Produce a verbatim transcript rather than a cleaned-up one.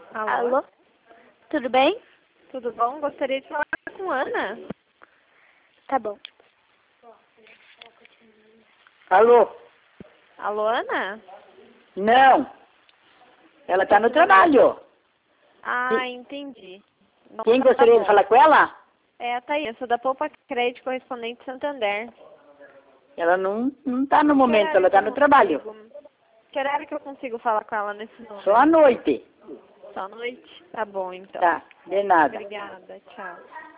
Alô? Alô? Tudo bem? Tudo bom? Gostaria de falar com Ana. Tá bom. Alô? Alô, Ana? Não. Ela está no trabalho. Ah, entendi. Bom, Quem tá gostaria bom. de falar com ela? É a Thaís, sou da Poupa Crédito Correspondente Santander. Ela não não está no momento, Que ela horário está que eu no trabalho. consigo- Que horário que eu consigo falar com ela nesse número? Só à noite. Só à noite? Tá bom, então. Tá, de nada. Obrigada, tchau.